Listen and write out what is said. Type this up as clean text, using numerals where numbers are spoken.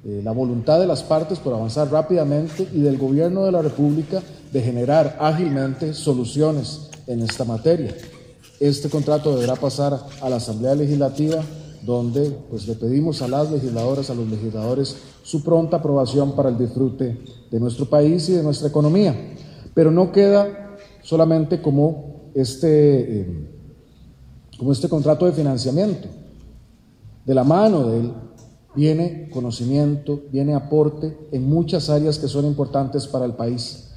la voluntad de las partes por avanzar rápidamente y del Gobierno de la República de generar ágilmente soluciones en esta materia. Este contrato deberá pasar a la Asamblea Legislativa, donde pues, le pedimos a las legisladoras, a los legisladores, su pronta aprobación para el disfrute de nuestro país y de nuestra economía. Pero no queda solamente como este contrato de financiamiento. De la mano de él viene conocimiento, viene aporte en muchas áreas que son importantes para el país.